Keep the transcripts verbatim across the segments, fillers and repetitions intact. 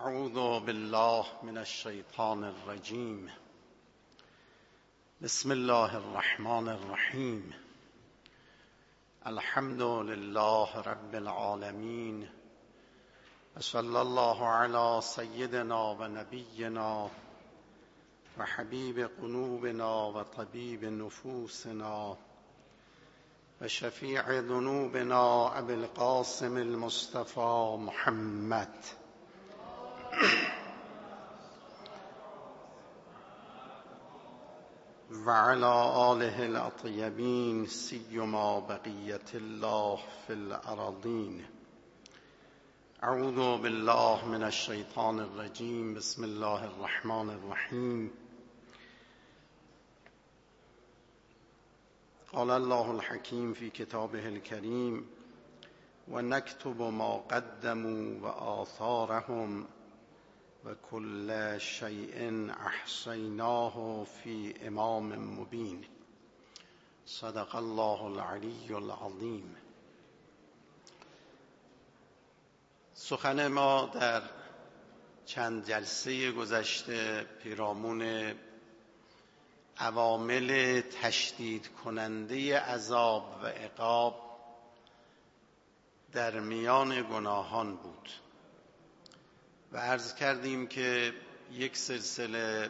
اعوذ بالله من الشیطان الرجیم. بسم الله الرحمن الرحیم. الحمد لله رب العالمین و صلی الله علی سیدنا و نبینا و حبیب قلوبنا و طبیب نفوسنا و شفیع ذنوبنا ابی القاسم المصطفى محمد و علی آله الاطیبین سیما بقیة الله فی الارضین. اعوذ بالله من الشیطان الرجیم. بسم الله الرحمن الرحیم. قال الله الحکیم فی کتابه الکریم و نکتب ما قدموا و آثارهم و کل شیء احصیناه فی امام مبین. صدق الله العلی العظیم. سخن ما در چند جلسه گذشته پیرامون عوامل تشدید کننده عذاب و عقاب در میان گناهان بود و عرض کردیم که یک سلسله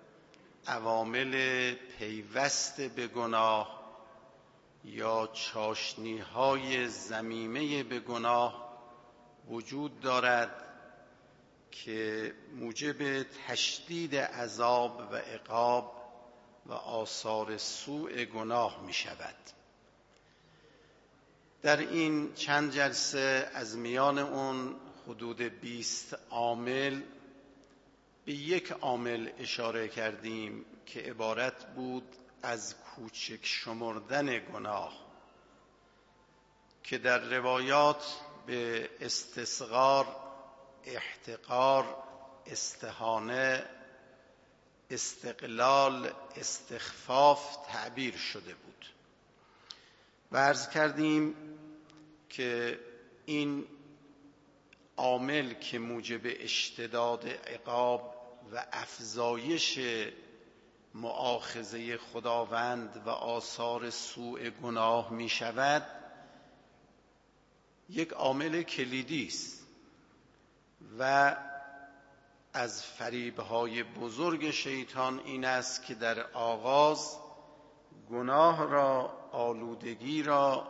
عوامل پیوست به گناه یا چاشنی‌های ضمیمه به گناه وجود دارد که موجب تشدید عذاب و عقاب و آثار سوء گناه می شود. در این چند جلسه از میان اون حدود بیست عامل به یک عامل اشاره کردیم که عبارت بود از کوچک شمردن گناه که در روایات به استصغار، احتقار، استهانه، استقلال، استخفاف تعبیر شده بود و عرض کردیم که این عامل که موجب اشتداد عقاب و افزایش مؤاخذه خداوند و آثار سوء گناه می شود یک عامل کلیدی است و از فریب‌های بزرگ شیطان این است که در آغاز گناه را، آلودگی را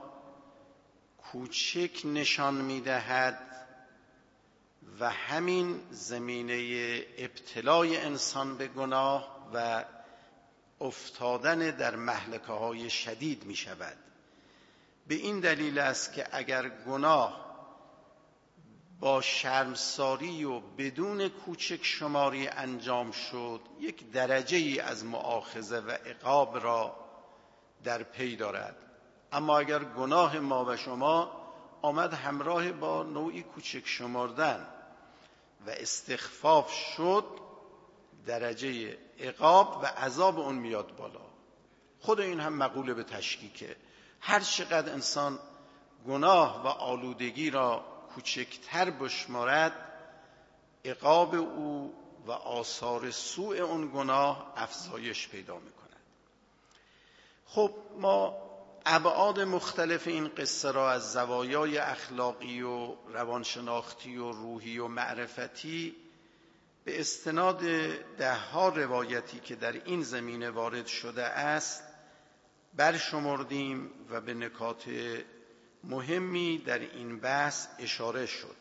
کوچک نشان می‌دهد و همین زمینه ابتلای انسان به گناه و افتادن در مهلکه‌های شدید می‌شود. به این دلیل است که اگر گناه با شرمساری و بدون کوچک شماری انجام شد یک درجه ای از مؤاخذه و عقاب را در پی دارد، اما اگر گناه ما و شما آمد همراه با نوعی کوچک شمردن و استخفاف شد درجه عقاب و عذاب اون میاد بالا. خود این هم مقوله به تشکیکه. هر چقدر انسان گناه و آلودگی را کوچکتر بشمارد عقاب او و آثار سوء اون گناه افزایش پیدا میکند. خب ما ابعاد مختلف این قصه را از زوایای اخلاقی و روانشناختی و روحی و معرفتی به استناد ده ها روایتی که در این زمینه وارد شده است برشمردیم و به نکات مهمی در این بحث اشاره شد.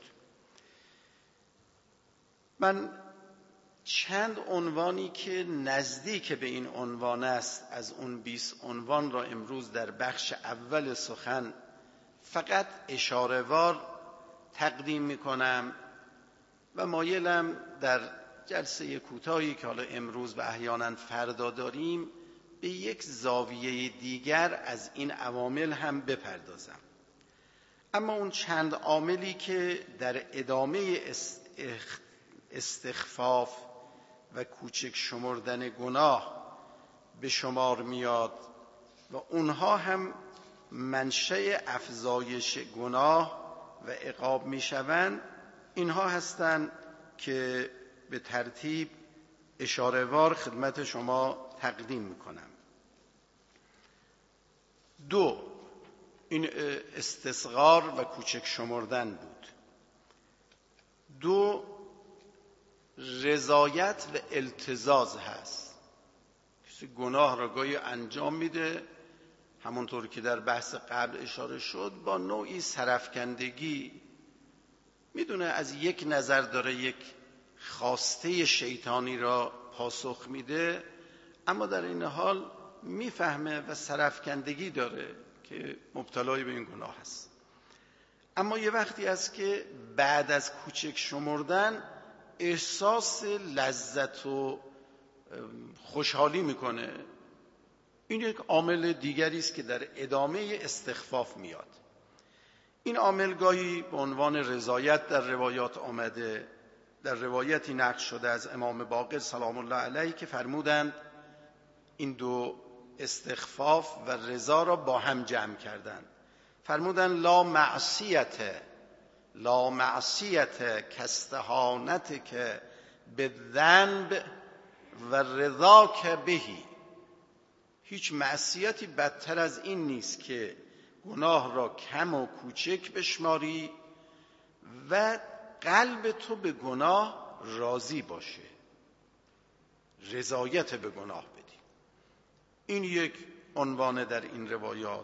من چند عنوانی که نزدیک به این عنوان است از اون بیست عنوان را امروز در بخش اول سخن فقط اشاره‌وار تقدیم می‌کنم و مایلم در جلسه کوتاهی که حالا امروز و احیانا فردا داریم به یک زاویه دیگر از این عوامل هم بپردازم. اما اون چند عاملی که در ادامه استخفاف و کوچک شمردن گناه به شمار میاد و اونها هم منشأ افزایش گناه و عقاب میشوند، اینها هستند که به ترتیب اشاره‌وار خدمت شما تقدیم میکنم. دو، این استصغار و کوچک شمردن بود. دو، رضایت و التزاز هست. کسی گناه را گاهی انجام میده، همونطور که در بحث قبل اشاره شد، با نوعی سرفکندگی، میدونه از یک نظر داره یک خواسته شیطانی را پاسخ میده، اما در این حال میفهمه و سرفکندگی داره که مبتلای به این گناه هست. اما یه وقتی است که بعد از کوچک شمردن احساس لذت و خوشحالی میکنه. این یک عامل دیگری است که در ادامه استخفاف میاد. این عامل گاهی به عنوان رضایت در روایات آمده. در روایتی نقل شده از امام باقر سلام الله علیه که فرمودند این دو استخفاف و رضا را با هم جمع کردند. فرمودند لا معصیت لا معصیت کاستهانت که بالذنب و رضا که بهی. هیچ معصیتی بدتر از این نیست که گناه را کم و کوچک بشماری و قلب تو به گناه راضی باشه، رضایت به گناه بدی. این یک عنوان در این روایات.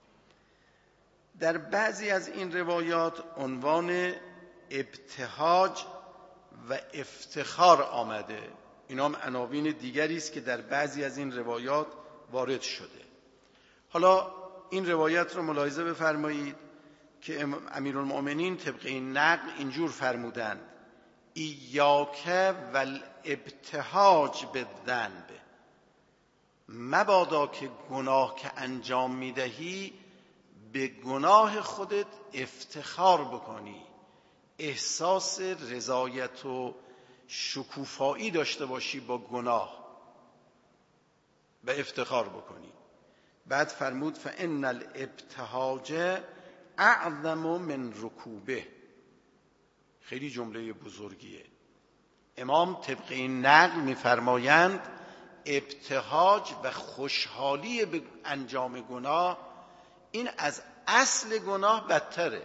در بعضی از این روایات عنوان ابتهاج و افتخار آمده. اینا هم عناوین دیگری است که در بعضی از این روایات وارد شده. حالا این روایت رو ملاحظه بفرمایید که امیرالمؤمنین طبق این نقل اینجور فرمودند ایاک والابتهاج بالذنب، مبادا که گناه که انجام میدهی به گناه خودت افتخار بکنی، احساس رضایت و شکوفایی داشته باشی با گناه و افتخار بکنی. بعد فرمود فان الابتهاج اعظم من رکوبه. خیلی جمله بزرگیه. امام طبق این نقل میفرمایند ابتهاج و خوشحالی به انجام گناه این از اصل گناه بدتره.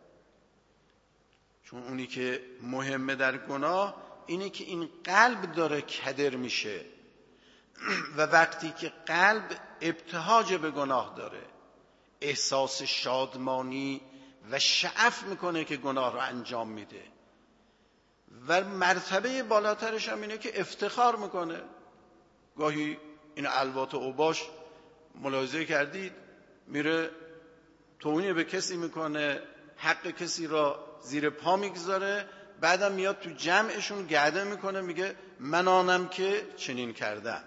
چون اونی که مهمه در گناه اینه که این قلب داره کدر میشه و وقتی که قلب ابتهاج به گناه داره، احساس شادمانی و شعف میکنه که گناه رو انجام میده و مرتبه بالاترش هم اینه که افتخار میکنه. گاهی این الوات و اوباش ملاحظه کردید میره توهین به کسی میکنه، حق کسی را زیر پا میگذاره، بعدم میاد تو جمعشون گرده میکنه میگه من آنم که چنین کردم.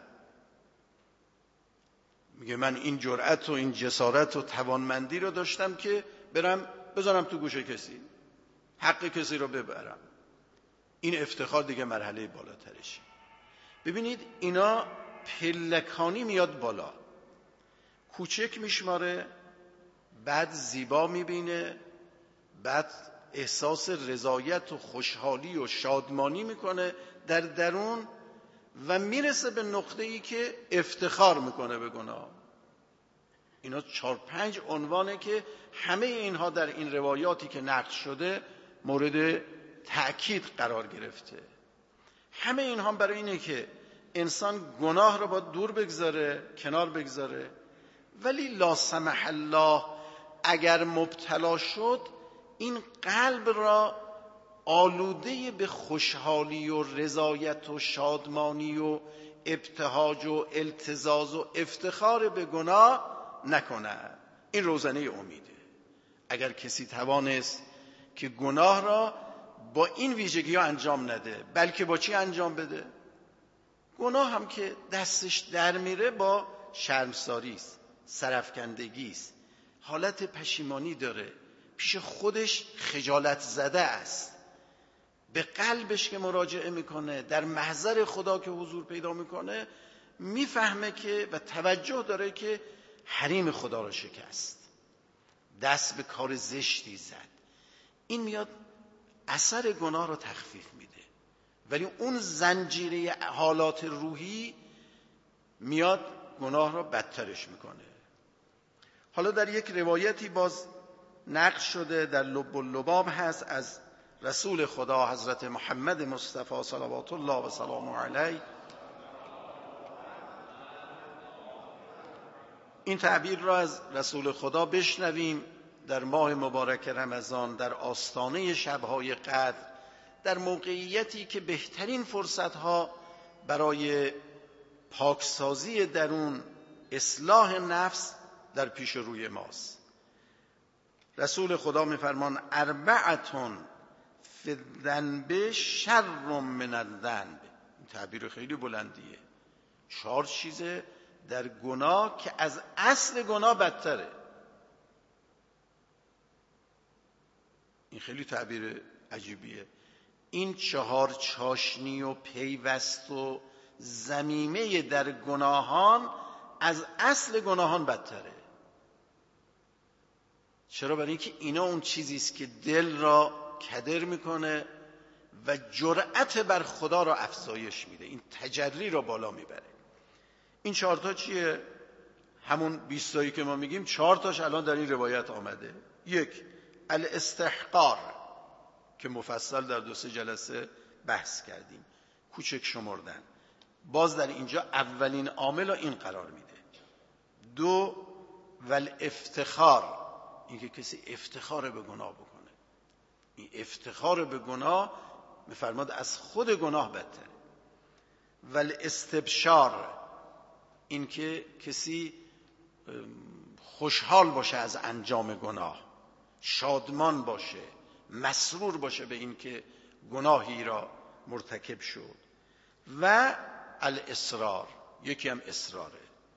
میگه من این جرأت و این جسارت و توانمندی رو داشتم که برم بذارم تو گوش کسی، حق کسی رو ببرم. این افتخار دیگه مرحله بالاترش. ببینید اینا پلکانی میاد بالا، کوچک میشماره، بعد زیبا میبینه، بعد احساس رضایت و خوشحالی و شادمانی میکنه در درون و میرسه به نقطه‌ای که افتخار میکنه به گناه. اینا چهار پنج عنوانه که همه اینها در این روایاتی که نقل شده مورد تأکید قرار گرفته. همه اینها برای اینه که انسان گناه رو با دور بگذاره، کنار بگذاره، ولی لا سمح الله اگر مبتلا شد این قلب را آلوده به خوشحالی و رضایت و شادمانی و ابتهاج و التزاز و افتخار به گناه نکنه. این روزنه امیده. اگر کسی توانست که گناه را با این ویژگی ها انجام نده، بلکه با چی انجام بده؟ گناه هم که دستش در میره با شرمساری است، سرفکندگی است، حالت پشیمانی داره، پیش خودش خجالت زده است، به قلبش که مراجعه میکنه، در محضر خدا که حضور پیدا میکنه، میفهمه که و توجه داره که حریم خدا را شکست، دست به کار زشتی زد. این میاد اثر گناه را تخفیف میده. ولی اون زنجیره حالات روحی میاد گناه را بدترش میکنه. حالا در یک روایتی باز نقل شده، در لب اللباب هست، از رسول خدا حضرت محمد مصطفی صلوات الله و سلامه علیه، این تعبیر را از رسول خدا بشنویم در ماه مبارک رمضان، در آستانه شب‌های قدر، در موقعیتی که بهترین فرصت‌ها برای پاکسازی درون، اصلاح نفس در پیش روی ماست. رسول خدا می‌فرمان اربعتون فی الذنب شر من الذنب. این تعبیر خیلی بلندیه. چهار چیزه در گناه که از اصل گناه بدتره. این خیلی تعبیر عجیبیه. این چهار چاشنی و پیوست و ضمیمه در گناهان از اصل گناهان بدتره. چرا؟ برای اینکه اینا اون چیزی است که دل را کدر میکنه و جرأت بر خدا را افزایش میده، این تجری را بالا میبره. این چهار تا چیه؟ همون بیستایی که ما میگیم چهار تاش الان در این روایت آمده. یک، الاستحقار که مفصل در دو سه جلسه بحث کردیم، کوچک شمردن، باز در اینجا اولین عامل را این قرار میده. دو، والافتخار، این که کسی افتخار به گناه بکنه. این افتخار به گناه میفرماد از خود گناه بدتره. والاستبشار، این که کسی خوشحال باشه از انجام گناه، شادمان باشه، مسرور باشه به این که گناهی را مرتکب شد. و الاصرار، یکی هم اصراره.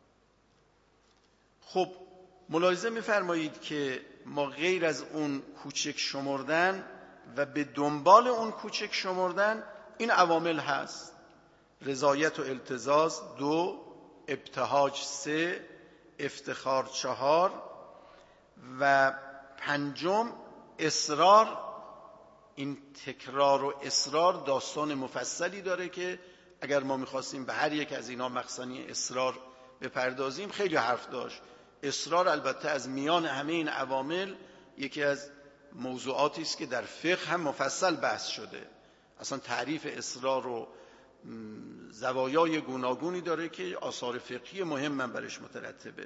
خب ملاحظه می‌فرمایید که ما غیر از اون کوچک شمردن و به دنبال اون کوچک شمردن این عوامل هست: رضایت و التزاز دو، ابتهاج سه، افتخار چهار و پنجم اصرار. این تکرار و اصرار داستان مفصلی داره که اگر ما میخواستیم به هر یک از اینا مخزنی اصرار بپردازیم خیلی حرف داشت. اصرار البته از میان همه این عوامل یکی از موضوعاتی است که در فقه هم مفصل بحث شده. اصلا تعریف اصرار و زوایای گوناگونی داره که آثار فقهی مهم من برش مترتبه.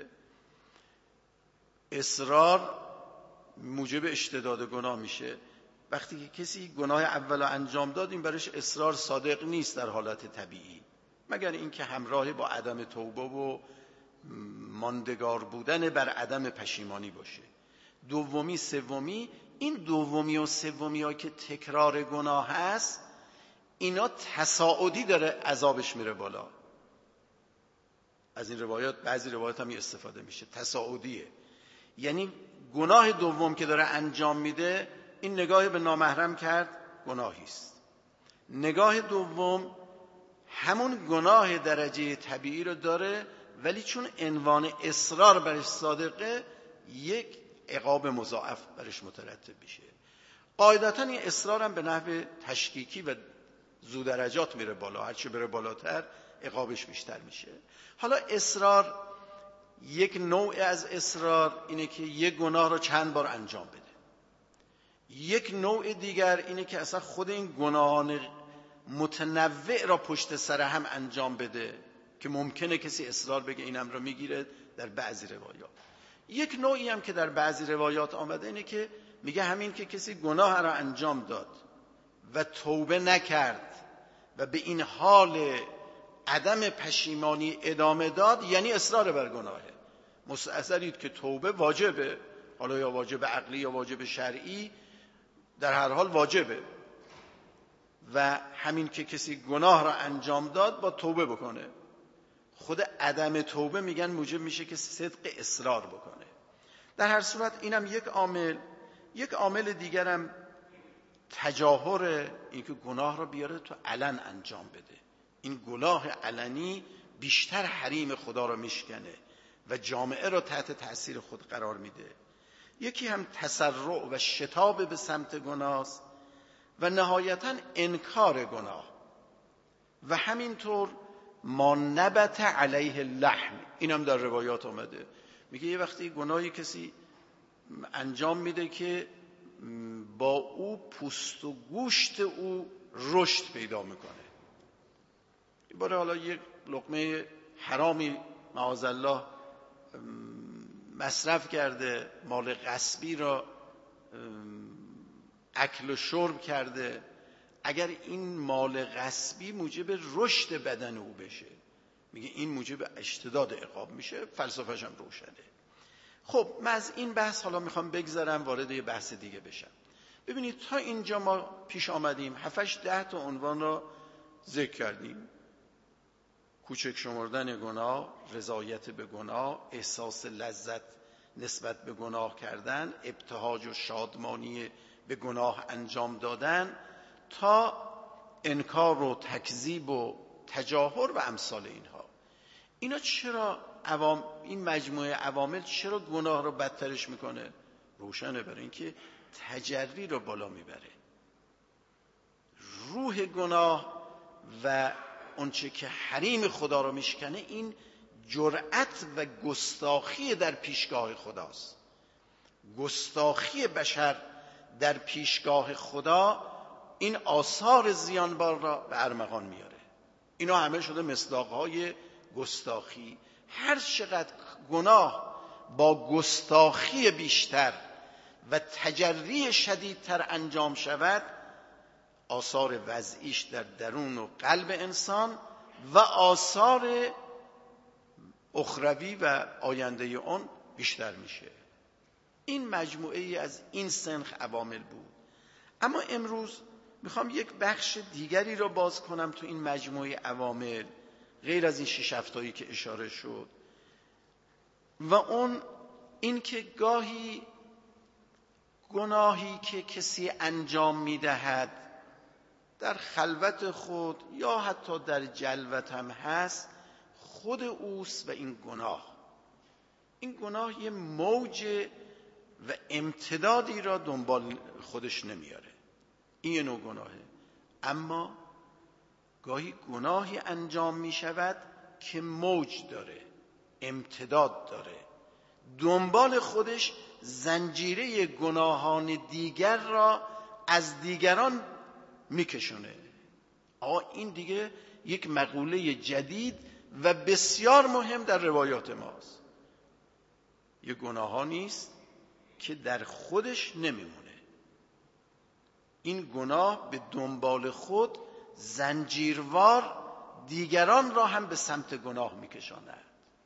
اصرار موجب اشتداد گناه میشه. وقتی که کسی گناه اول انجام داد، این برش اصرار صادق نیست در حالت طبیعی، مگر اینکه همراه با عدم توبه و ماندگار بودن بر عدم پشیمانی باشه. دومی سومی، این دومی و سومی ها که تکرار گناه هست، اینا تصاعدی داره عذابش میره بالا. از این روایات بعضی روایات هم استفاده میشه، تصاعدیه. یعنی گناه دوم که داره انجام میده، این نگاه به نامحرم کرد، گناهی است. نگاه دوم همون گناه درجه طبیعی رو داره، ولی چون عنوان اصرار برش صادقه، یک عقاب مضاعف برش مترتب میشه. قاعدتاً این اصرار هم به نحو تشکیکی و زو درجات میره بالا، هرچی بره بالاتر عقابش بیشتر میشه. حالا اصرار، یک نوع از اصرار اینه که یک گناه رو چند بار انجام بده. یک نوع دیگر اینه که اصلا خود این گناهان متنوع را پشت سر هم انجام بده که ممکنه کسی اصرار بگه اینم رو میگیره در بعضی روایات. یک نوعی هم که در بعضی روایات آمده اینه که میگه همین که کسی گناه را انجام داد و توبه نکرد و به این حال عدم پشیمانی ادامه داد، یعنی اصرار بر گناهه. مستحضرید که توبه واجبه، حالا یا واجب عقلی یا واجب شرعی، در هر حال واجبه. و همین که کسی گناه را انجام داد با توبه بکنه. خود عدم توبه میگن موجب میشه که صدق اصرار بکنه. در هر صورت اینم یک عامل. یک عامل دیگرم تجاهر، این که گناه را بیاره تو علن انجام بده. این گناه علنی بیشتر حریم خدا را میشکنه و جامعه را تحت تأثیر خود قرار میده. یکی هم تسرع و شتاب به سمت گناه است و نهایتاً انکار گناه. و همینطور ما نبت علیه اللحم، اینم در روایات آمده. میگه یه وقتی گناهی کسی انجام میده که با او پوست و گوشت او رشد پیدا میکنه. باره حالا یک لقمه حرامی معاذالله مصرف کرده، مال غصبی را اکل و شرب کرده، اگر این مال غصبی موجب رشد بدن او بشه، میگه این موجب اشتداد عقاب میشه. فلسفه‌ش هم روشنه. خب من از این بحث حالا میخوام بگذرم وارد یه بحث دیگه بشم. ببینید تا اینجا ما پیش آمدیم هفتش ده تا عنوان را ذکر کردیم: کوچک شمردن گناه، رضایت به گناه، احساس لذت نسبت به گناه کردن، ابتهاج و شادمانی به گناه انجام دادن، تا انکار و تکذیب و تجاهر و امثال اینها. اینا چرا عوام این مجموعه عوامل چرا گناه رو بدترش میکنه؟ روشنه، برای اینکه تجری رو بالا میبره. روح گناه و اونچه که حریم خدا رو میشکنه این جرأت و گستاخی در پیشگاه خداست. گستاخی بشر در پیشگاه خدا این آثار زیانبار را به ارمغان میاره. اینا همه شده مصداقهای گستاخی. هر چقدر گناه با گستاخی بیشتر و تجری شدیدتر انجام شود، آثار وضعیش در درون و قلب انسان و آثار اخروی و آینده اون بیشتر میشه. این مجموعه ای از این سنخ عوامل بود. اما امروز میخوام یک بخش دیگری رو باز کنم تو این مجموعه عوامل، غیر از این شش هفتایی که اشاره شد، و اون این که گاهی گناهی که کسی انجام میدهد در خلوت خود یا حتی در جلوت هم هست، خود اوست و این گناه این گناه یه موج و امتدادی را دنبال خودش نمیاره. این یه نوع گناهه. اما گاهی گناهی انجام می شود که موج داره، امتداد داره، دنبال خودش زنجیره گناهان دیگر را از دیگران میکشونه. آقا این دیگه یک مقوله جدید و بسیار مهم در روایات ماست. یه گناه ها نیست که در خودش نمیمونه. این گناه به دنبال خود زنجیروار دیگران را هم به سمت گناه میکشاند،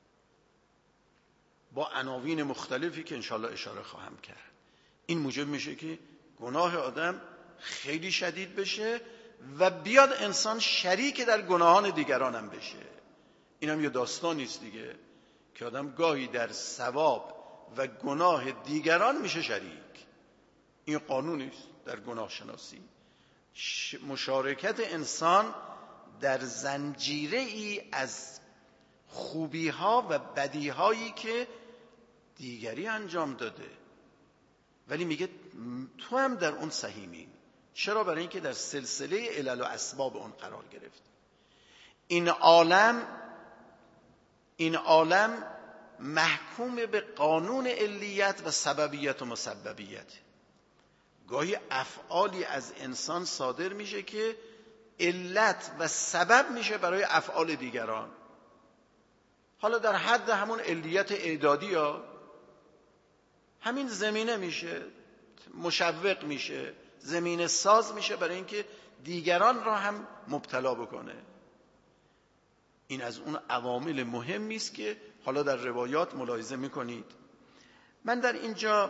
با عناوین مختلفی که انشالله اشاره خواهم کرد. این موجب میشه که گناه آدم خیلی شدید بشه و بیاد انسان شریک در گناهان دیگران هم بشه. این هم یه داستانی است دیگه، که آدم گاهی در ثواب و گناه دیگران میشه شریک. این قانونی است در گناه شناسی. مشارکت انسان در زنجیره ای از خوبی ها و بدی هایی که دیگری انجام داده، ولی میگه تو هم در اون سهیمی. چرا؟ برای اینکه در سلسله علل و اسباب اون قرار گرفت. این عالم این عالم محکوم به قانون علیت و سببیت و مسببیت. گاهی افعالی از انسان صادر میشه که علت و سبب میشه برای افعال دیگران. حالا در حد همون علیت اعدادی ها همین زمینه میشه، مشوق میشه، زمینه ساز میشه برای اینکه دیگران را هم مبتلا بکنه. این از اون عوامل مهمی است که حالا در روایات ملاحظه میکنید. من در اینجا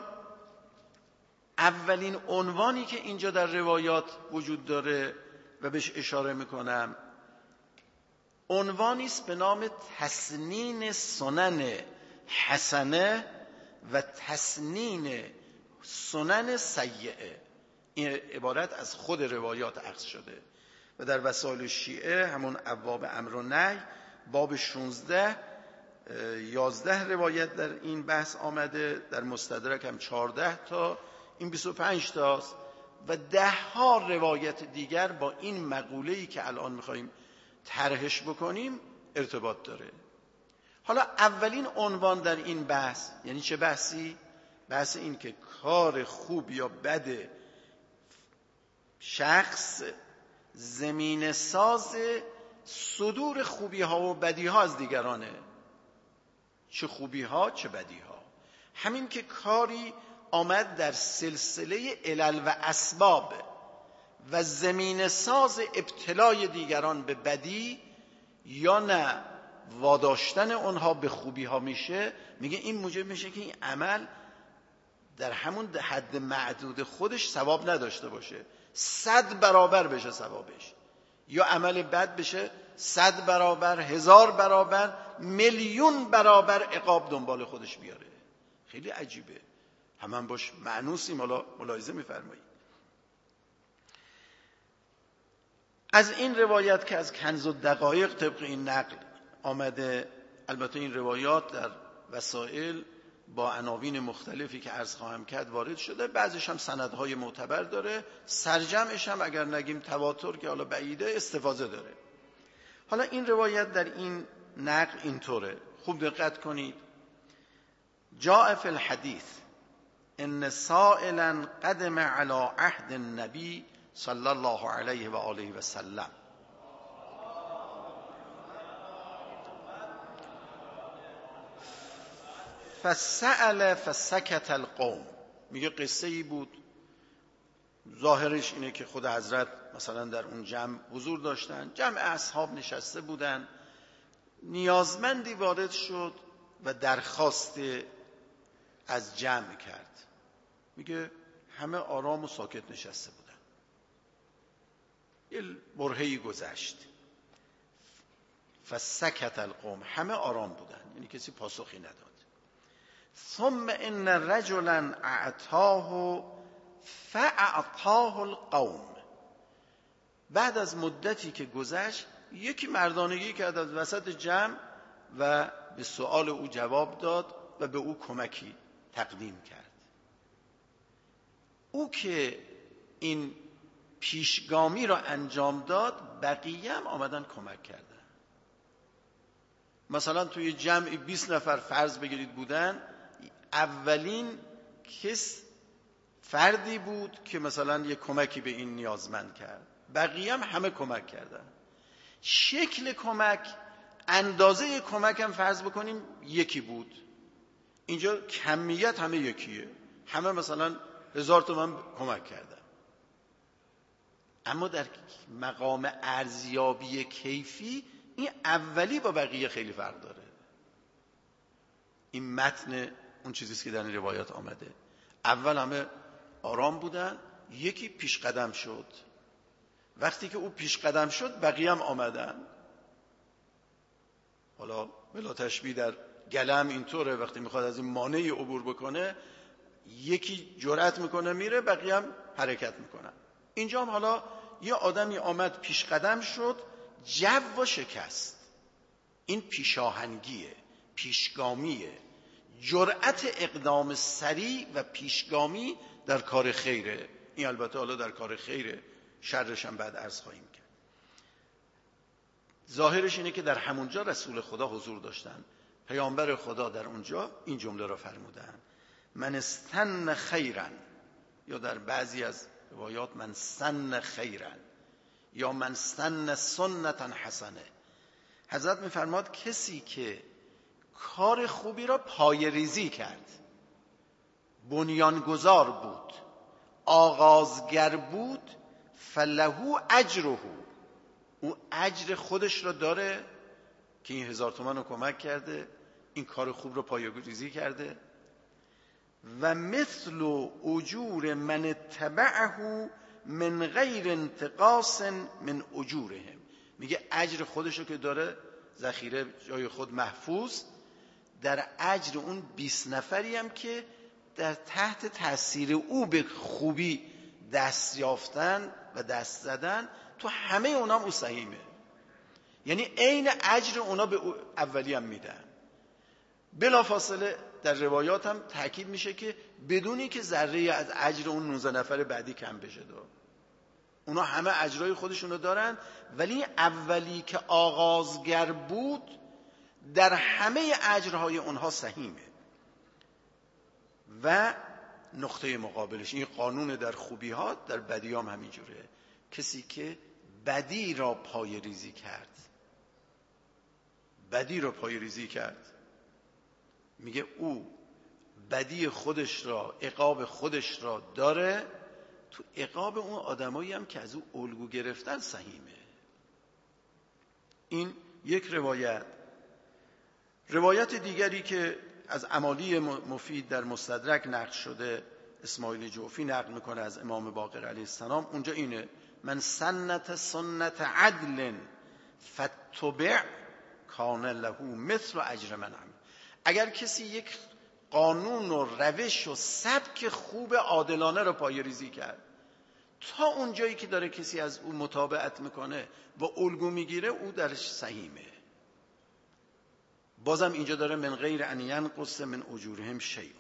اولین عنوانی که اینجا در روایات وجود داره و بهش اشاره میکنم، عنوانی است به نام تسنین سنن حسنه و تسنین سنن سیئه. این عبارت از خود روایات اخذ شده و در وسائل شیعه همون ابواب امر و نهی باب شانزده یازده روایت در این بحث آمده، در مستدرک هم چهارده تا، این بیست و پنج تاست و ده ها روایت دیگر با این مقوله‌ای که الان می‌خوایم طرحش بکنیم ارتباط داره. حالا اولین عنوان در این بحث یعنی چه بحثی؟ بحث این که کار خوب یا بد شخص زمین ساز صدور خوبی ها و بدی ها از دیگرانه، چه خوبی ها چه بدی ها. همین که کاری آمد در سلسله علل و اسباب و زمین ساز ابتلای دیگران به بدی یا نه واداشتن اونها به خوبی ها میشه، میگه این موجب میشه که این عمل در همون حد معدود خودش ثواب نداشته باشه، صد برابر بشه ثوابش، یا عمل بد بشه صد برابر، هزار برابر، میلیون برابر عقاب دنبال خودش بیاره. خیلی عجیبه، همان باش معنوسی ملاحظه میفرمایید. از این روایت که از کنز الدقایق طبق این نقل آمده، البته این روایات در وسائل با عناوین مختلفی که عرض خواهم کرد وارد شده، بعضیش هم سندهای معتبر داره، سرجمعش هم اگر نگیم تواتر که حالا بعیده استفاضه داره. حالا این روایت در این نقل اینطوره، خوب دقت کنید. جاء فی الحدیث ان سائلا قدم علی عهد النبی صلی الله علیه و آله و سلم فسأل فسکت القوم. میگه قصه ای بود، ظاهرش اینه که خود حضرت مثلا در اون جمع حضور داشتن، جمع اصحاب نشسته بودن، نیازمندی وارد شد و درخواست از جمع کرد. میگه همه آرام و ساکت نشسته بودن. یه برهه‌ای گذشت، فسکت القوم، همه آرام بودن، یعنی کسی پاسخی نداد. ثم ان رجلا اعطاه فاعطاه القوم. بعد از مدتی که گذشت یکی مردانگی کرد از وسط جمع و به سؤال او جواب داد و به او کمکی تقدیم کرد. او که این پیشگامی را انجام داد، بقیه هم آمدن کمک کردن. مثلا توی جمعی بیست نفر فرض بگیرید بودن، اولین کس فردی بود که مثلا یک کمکی به این نیازمند کرد، بقیه هم همه کمک کردن. شکل کمک، اندازه کمک هم فرض بکنیم یکی بود، اینجا کمیت همه یکیه، همه مثلا هزار تومان کمک کردن. اما در مقام ارزیابی کیفی این اولی با بقیه خیلی فرق داره. این متن اون چیزیست که در این روایات آمده. اول همه آرام بودن، یکی پیش قدم شد. وقتی که او پیش قدم شد بقیه هم آمدن. حالا بلا تشبیه در گلم اینطوره، وقتی میخواد از این مانعی عبور بکنه یکی جرأت میکنه میره، بقیه هم حرکت میکنن. اینجا هم حالا یه آدمی آمد پیش قدم شد، جو و شکست. این پیشاهنگیه، پیشگامیه، جرأت اقدام سریع و پیشگامی در کار خیره. این البته حالا در کار خیره، شرش هم بعد عرض خواهیم کرد. ظاهرش اینه که در همونجا رسول خدا حضور داشتن، پیامبر خدا در اونجا این جمله را فرمودن: من استن خیرا، یا در بعضی از روایات من سن خیرا، یا من سن سنتا حسنه. حضرت میفرماد کسی که کار خوبی را پایه‌ریزی کرد، بنیانگذار بود، آغازگر بود، فلهو اجره، او اجر خودش را داره که این هزار تومان رو کمک کرده، این کار خوب رو پایه‌ریزی کرده. و مثل اجور من اتبعه من غیر انتقاص من اجورهم. میگه اجر خودش رو که داره، ذخیره جای خود محفوظ، در اجر اون بیست نفری هم که در تحت تاثیر او به خوبی دست یافتن و دست زدن، تو همه اونا هم او سهیمه. یعنی عین اجر اونا به اولی هم میدن. بلا فاصله در روایات هم تاکید میشه که بدونی که ذره از اجر اون نوزده نفر بعدی کم بشه دو. اونا همه اجرای خودشونو دارن، ولی اولی که آغازگر بود در همه اجرهای اونها سهیمه. و نقطه مقابلش این قانون در خوبی ها در بدی هم همینجوره. کسی که بدی را پای ریزی کرد بدی را پای ریزی کرد میگه او بدی خودش را، عقاب خودش را داره، تو عقاب اون آدمایی هم که از او الگو گرفتن سهیمه. این یک روایت. روایت دیگری که از امالی مفید در مستدرک نقل شده، اسماعیل جوفی نقل میکنه از امام باقر علیه السلام، اونجا اینه: من سنت سنت عدل فتبع کان له مثل اجر من عمل. اگر کسی یک قانون و روش و سبک خوب عادلانه رو پایه‌ریزی کرد، تا اونجایی که داره کسی از او متابعت میکنه و الگو میگیره، او درش سهیمه. بازم اینجا داره من غیر ان ینقص من اجورهم شیء.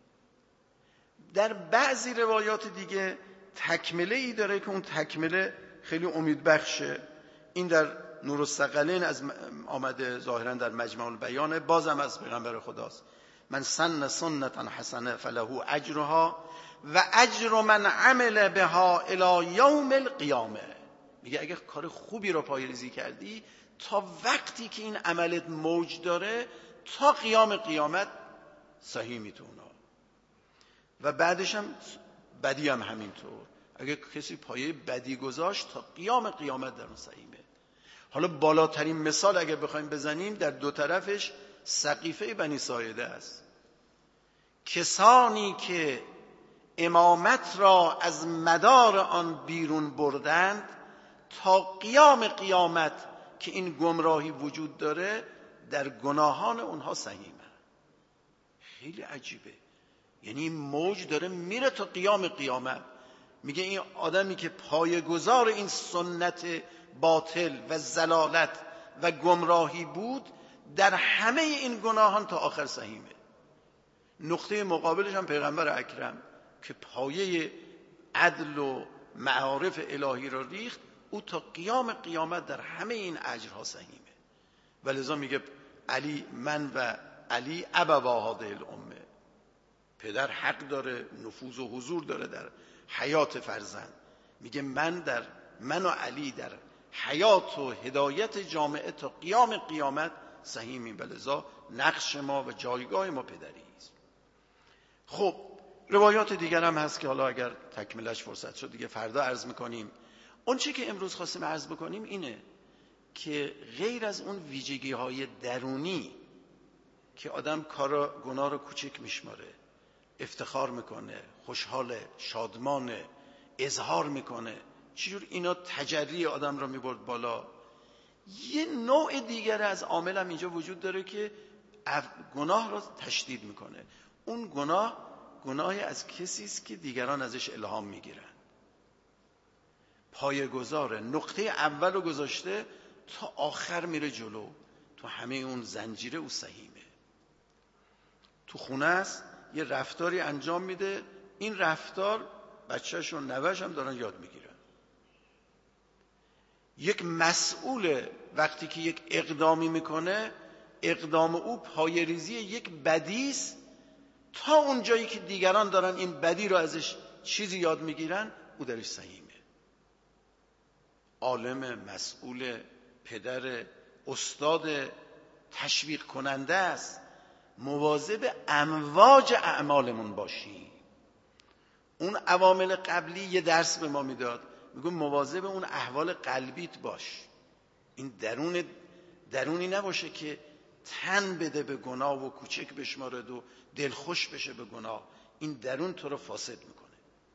در بعضی روایات دیگه تکمله ای داره که اون تکمله خیلی امیدبخشه. این در نورالثقلین از آمده، ظاهرا در مجمع البیان، بازم از پیغمبر خداست: من سن سنتا حسنه فله اجرها و اجر من عمل بها الی یوم القیامه. میگه اگه کار خوبی رو پایه‌ریزی کردی، تا وقتی که این عملت موج داره، تا قیام قیامت سهیمی تو اونا. و بعدش هم بدی هم همینطور. اگه کسی پایه بدی گذاشت، تا قیام قیامت در اون سهیمه. حالا بالاترین مثال اگه بخوایم بزنیم، در دو طرفش سقیفه بنی ساعده است. کسانی که امامت را از مدار آن بیرون بردند، تا قیام قیامت که این گمراهی وجود داره، در گناهان اونها سهیمه. خیلی عجیبه. یعنی این موج داره میره تا قیام قیامت. میگه این آدمی که پایه‌گذار این سنت باطل و زلالت و گمراهی بود، در همه این گناهان تا آخر سهیمه. نقطه مقابلش هم پیغمبر اکرم که پایه عدل و معارف الهی را ریخت، او تا قیام قیامت در همه این اجرها سهیمه. ولذا میگه علی، من و علی ابوا هذه الامه. پدر حق داره، نفوذ و حضور داره در حیات فرزند. میگه من در من و علی در حیات و هدایت جامعه تا قیام قیامت سهیمیم. ولذا نقش ما و جایگاه ما پدری است. خب روایات دیگر هم هست که حالا اگر تکملش فرصت شد دیگه فردا عرض میکنیم. اون چی که امروز خواستیم عرض بکنیم اینه که غیر از اون ویژگی های درونی که آدم کار گناه رو کوچک میشماره، افتخار میکنه، خوشحاله، شادمانه، اظهار میکنه، چجور اینا تجری آدم رو میبرد بالا، یه نوع دیگر از عامل هم اینجا وجود داره که گناه رو تشدید میکنه. اون گناه گناهی از کسی است که دیگران ازش الهام میگیرن. پایه‌گذار نقطه اول رو گذاشته، تا آخر میره جلو، تو همه اون زنجیره او سهیمه. تو خونه است یه رفتاری انجام میده، این رفتار بچه‌ش و نوه‌ش هم دارن یاد میگیرن. یک مسئول وقتی که یک اقدامی میکنه، اقدام او پایه‌ریزی یک بدی است، تا اون جایی که دیگران دارن این بدی رو ازش چیزی یاد میگیرن، او درش سهیمه. عالم، مسئول، پدر، استاد، تشویق کننده است. مواظب امواج اعمالمون باشیم. اون عوامل قبلی یه درس به ما میداد، میگه مواظب اون احوال قلبیت باش. این درون درونی نباشه که تن بده به گناه و کوچک بشمارد و دلخوش بشه به گناه. این درون تو رو فاسد میکنه.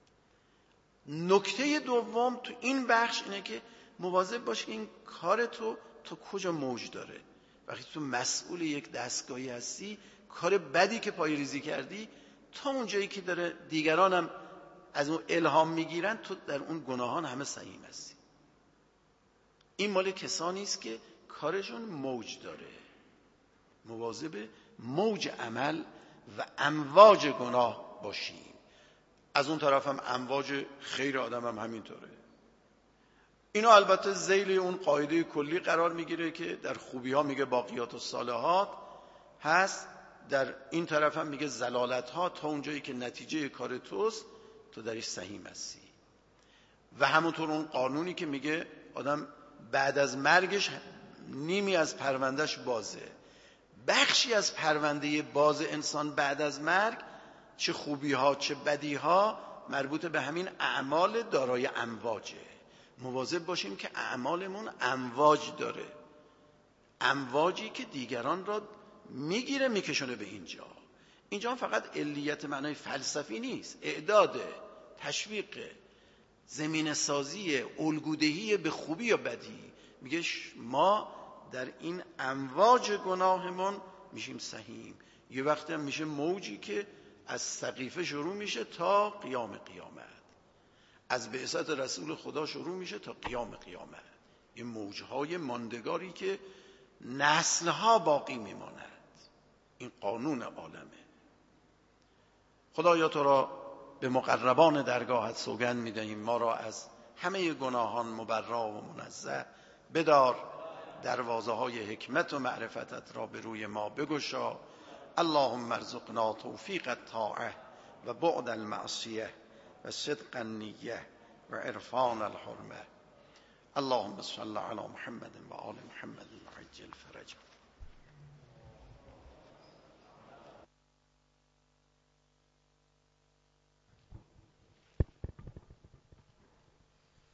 نکته دوم تو این بخش اینه که مواظب باش که این کار تو تو کجا موج داره. وقتی تو مسئول یک دستگاهی هستی، کار بدی که پایه‌ریزی کردی، تا اون جایی که داره دیگرانم از اون الهام میگیرن، تو در اون گناهان همه سهیم هستی. این مال کسانی است که کارشون موج داره. مواظب موج عمل و امواج گناه باشیم. از اون طرف هم امواج خیر آدم هم همینطوره. اینو البته ذیل اون قاعده کلی قرار میگیره که در خوبی ها میگه باقیات الصالحات هست، در این طرف هم میگه زلالت ها، تا اونجایی که نتیجه کار توست تو درش سهیم هستی. و همونطور اون قانونی که میگه آدم بعد از مرگش نیمی از پروندهش بازه. بخشی از پرونده باز انسان بعد از مرگ، چه خوبی ها چه بدی ها، مربوط به همین اعمال دارای امواجه. مواظب باشیم که اعمالمون امواج داره، امواجی که دیگران را میگیره میکشونه به اینجا. اینجا فقط علیت معنای فلسفی نیست، اعداده، تشویقه، زمین سازی، الگودهی به خوبی یا بدی. میگه ما در این امواج گناهمون میشیم سهیم. یه وقتی هم میشه موجی که از سقیفه شروع میشه تا قیام قیامت، از بعثت رسول خدا شروع میشه تا قیام قیامت. این موجهای ماندگاری که نسلها باقی میماند. این قانون عالمه. خدایا تو را به مقربان درگاهت سوگند میدهیم، ما را از همه گناهان مبرا و منزه بدار، دروازه های حکمت و معرفتت را به روی ما بگشا. اللهم ارزقنا توفیق الطاعه و بعد المعصیه و صدق النیه و عرفان الحرمه. اللهم صل علی محمد و آل محمد و عجل فرجهم.